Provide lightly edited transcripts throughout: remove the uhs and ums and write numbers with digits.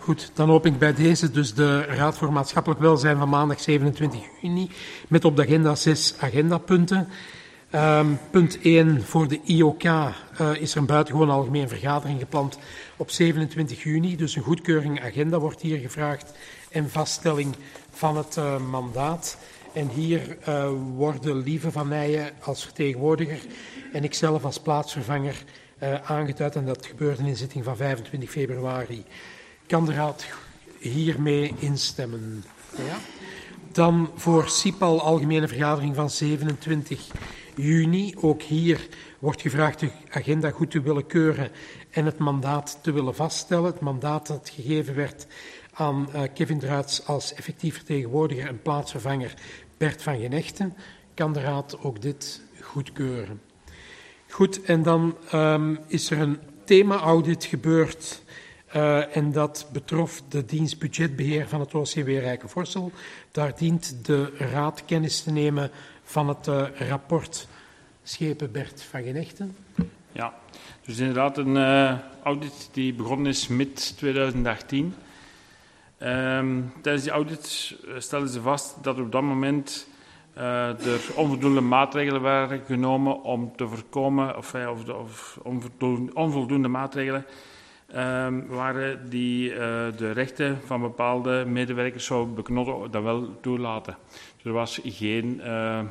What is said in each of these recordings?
Goed, dan open ik bij deze dus de Raad voor Maatschappelijk Welzijn van maandag 27 juni met op de agenda 6 agendapunten. Punt 1 voor de IOK is er een buitengewoon algemeen vergadering gepland op 27 juni. Dus een goedkeuring agenda wordt hier gevraagd en vaststelling van het mandaat. En hier worden Lieve van Nijen als vertegenwoordiger en ikzelf als plaatsvervanger aangeduid. En dat gebeurde in de zitting van 25 februari. Kan de Raad hiermee instemmen? Ja. Dan voor CIPAL algemene vergadering van 27 juni. Ook hier wordt gevraagd de agenda goed te willen keuren en het mandaat te willen vaststellen. Het mandaat dat gegeven werd aan Kevin Druits als effectief vertegenwoordiger en plaatsvervanger Bert van Genechten. Kan de Raad ook dit goedkeuren? Goed, en dan is er een thema-audit gebeurd en dat betrof de dienst budgetbeheer van het OCW Rijkenvorsel. Daar dient de Raad kennis te nemen van het rapport Schepen Bert van Genechten. Ja, dus inderdaad een audit die begonnen is mid 2018. Tijdens die audit stelden ze vast dat op dat moment er onvoldoende maatregelen waren genomen om te voorkomen, of onvoldoende maatregelen waren die de rechten van bepaalde medewerkers zou beknotten, dat wel toelaten. Dus er was geen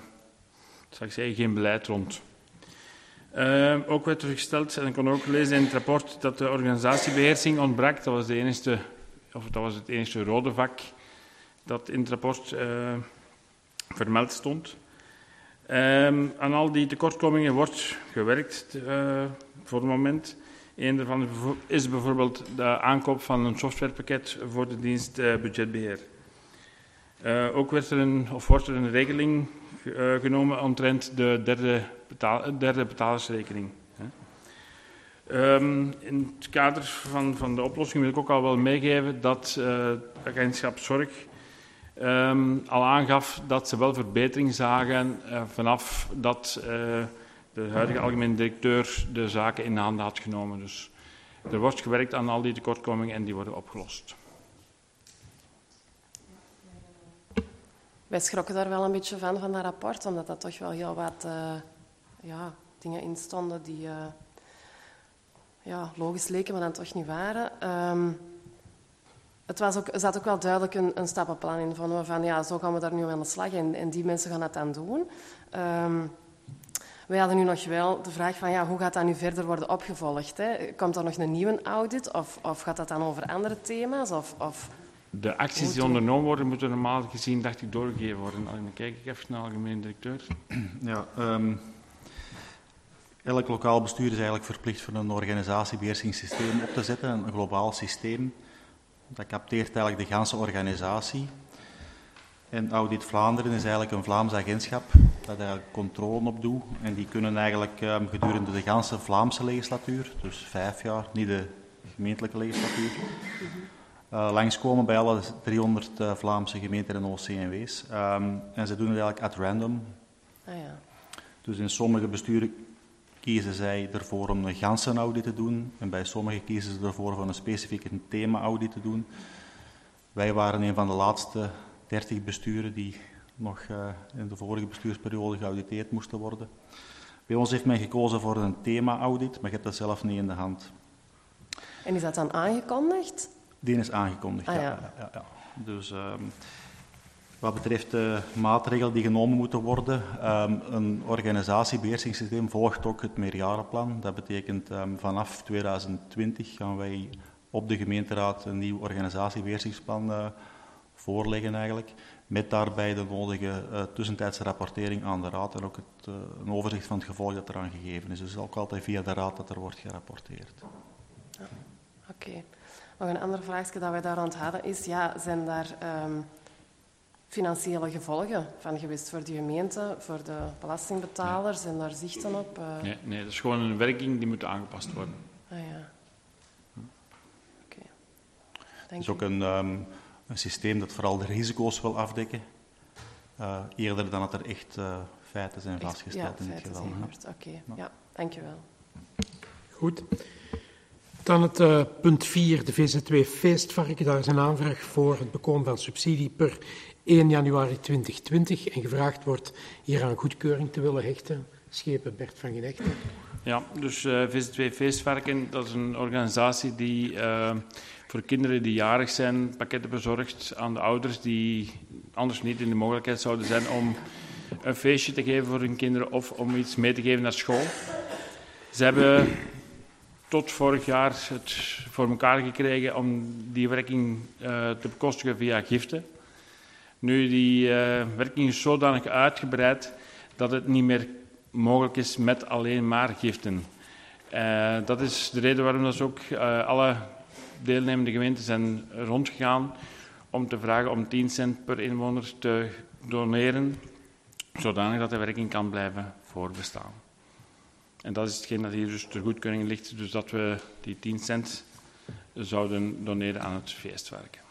beleid rond. Ook werd er gesteld, en ik kon ook lezen in het rapport, dat de organisatiebeheersing ontbrak. Dat was het enige rode vak dat in het rapport vermeld stond. Aan al die tekortkomingen wordt gewerkt voor het moment. Een daarvan is bijvoorbeeld de aankoop van een softwarepakket voor de dienst budgetbeheer. Ook wordt er een regeling genomen omtrent de derde betalersrekening. In het kader van de oplossing wil ik ook al wel meegeven dat het agentschap Zorg al aangaf dat ze wel verbetering zagen vanaf dat de huidige algemeen directeur de zaken in handen had genomen. Dus er wordt gewerkt aan al die tekortkomingen en die worden opgelost. Wij schrokken daar wel een beetje van dat rapport, omdat dat toch wel heel wat dingen in stonden die logisch leken, maar dan toch niet waren. Er zat ook wel duidelijk een stappenplan in, van zo gaan we daar nu aan de slag en die mensen gaan dat dan doen. Wij hadden nu nog wel de vraag van hoe gaat dat nu verder worden opgevolgd? Hè? Komt er nog een nieuwe audit of gaat dat dan over andere thema's? De acties die ondernomen worden, moeten normaal gezien, dacht ik, doorgegeven worden. Dan kijk ik even naar de algemeen directeur. Ja, elk lokaal bestuur is eigenlijk verplicht voor een organisatiebeheersingssysteem op te zetten, een globaal systeem. Dat capteert eigenlijk de ganse organisatie. En Audit Vlaanderen is eigenlijk een Vlaams agentschap dat eigenlijk controle op doet. En die kunnen eigenlijk gedurende de ganse Vlaamse legislatuur, dus 5 jaar, niet de gemeentelijke legislatuur, langskomen bij alle 300 Vlaamse gemeenten en OCMW's. En ze doen het eigenlijk at random. Ah, ja. Dus in sommige besturen kiezen zij ervoor om een ganse audit te doen. En bij sommigen kiezen ze ervoor om een specifiek thema-audit te doen. Wij waren een van de laatste 30 besturen die nog in de vorige bestuursperiode geauditeerd moesten worden. Bij ons heeft men gekozen voor een thema-audit, maar je hebt dat zelf niet in de hand. En is dat dan aangekondigd? Die is aangekondigd, ja. Dus wat betreft de maatregelen die genomen moeten worden, een organisatiebeheersingssysteem volgt ook het meerjarenplan. Dat betekent vanaf 2020 gaan wij op de gemeenteraad een nieuw organisatiebeheersingsplan voorleggen eigenlijk, met daarbij de nodige tussentijdse rapportering aan de raad en ook een overzicht van het gevolg dat eraan gegeven is. Dus ook altijd via de raad dat er wordt gerapporteerd. Ja, oké. Nog een ander vraagje dat wij daar aan het hadden is, zijn daar financiële gevolgen van geweest voor de gemeente, voor de belastingbetalers? Zijn daar zichten op? Nee, dat is gewoon een werking die moet aangepast worden. Ah ja. Oké. Het is ook een systeem dat vooral de risico's wil afdekken, eerder dan dat er echt feiten zijn vastgesteld in dit geval. Oké, ja, dankjewel. Goed. Dan het punt 4, de VZW Feestvarken. Daar is een aanvraag voor het bekomen van subsidie per 1 januari 2020. En gevraagd wordt hieraan goedkeuring te willen hechten. Schepen Bert van Genechten. Ja, dus VZW Feestvarken, dat is een organisatie die voor kinderen die jarig zijn pakketten bezorgt aan de ouders die anders niet in de mogelijkheid zouden zijn om een feestje te geven voor hun kinderen of om iets mee te geven naar school. Ze hebben tot vorig jaar het voor elkaar gekregen om die werking te bekostigen via giften. Nu, die werking is zodanig uitgebreid dat het niet meer mogelijk is met alleen maar giften. Dat is de reden waarom dat ook alle deelnemende gemeenten zijn rondgegaan om te vragen om 10 cent per inwoner te doneren, zodanig dat de werking kan blijven voorbestaan. En dat is hetgeen dat hier dus ter goedkeuring ligt, dus dat we die 10 cent zouden doneren aan het feestvarken.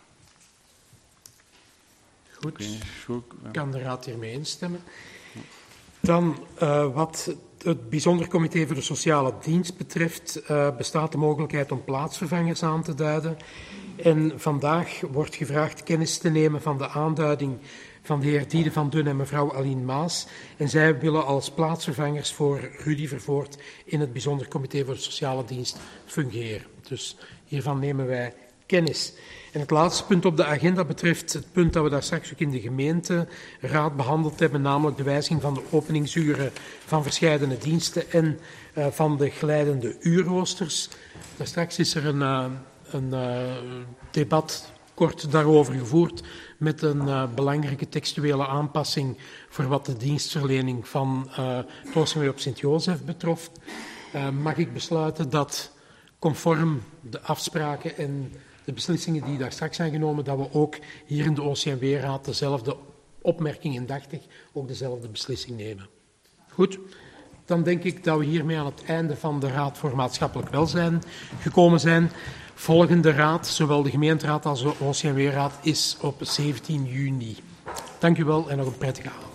Goed, Goed. Kan de Raad hiermee instemmen? Dan wat het Bijzonder Comité voor de Sociale Dienst betreft, bestaat de mogelijkheid om plaatsvervangers aan te duiden. En vandaag wordt gevraagd kennis te nemen van de aanduiding van de heer Diede van Dun en mevrouw Aline Maas. En zij willen als plaatsvervangers voor Rudy Vervoort in het Bijzonder Comité voor de Sociale Dienst fungeren. Dus hiervan nemen wij kennis. En het laatste punt op de agenda betreft het punt dat we daar straks ook in de gemeenteraad behandeld hebben, namelijk de wijziging van de openingsuren van verscheidene diensten en van de glijdende uurroosters. Daar straks is er een debat kort daarover gevoerd met een belangrijke textuele aanpassing voor wat de dienstverlening van het Oosterwee op Sint-Jozef betrof. Mag ik besluiten dat conform de afspraken en de beslissingen die daar straks zijn genomen, dat we ook hier in de OCMW-raad dezelfde opmerking indachtig ook dezelfde beslissing nemen. Goed, dan denk ik dat we hiermee aan het einde van de Raad voor Maatschappelijk Welzijn gekomen zijn. Volgende raad, zowel de gemeenteraad als de OCMW-raad, is op 17 juni. Dank u wel en nog een prettige avond.